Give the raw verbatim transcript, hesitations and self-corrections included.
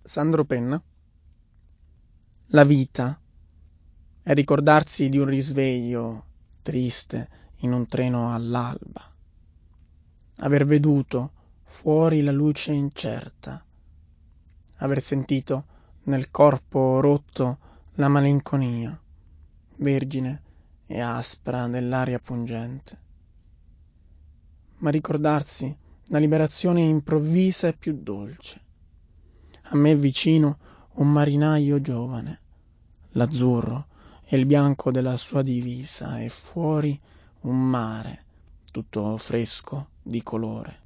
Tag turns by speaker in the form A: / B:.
A: Sandro Penna. La vita è ricordarsi di un risveglio triste in un treno all'alba, aver veduto fuori la luce incerta, aver sentito nel corpo rotto la malinconia, vergine e aspra dell'aria pungente. Ma ricordarsi la liberazione improvvisa e più dolce. A me vicino un marinaio giovane, l'azzurro e il bianco della sua divisa, e fuori un mare tutto fresco di colore.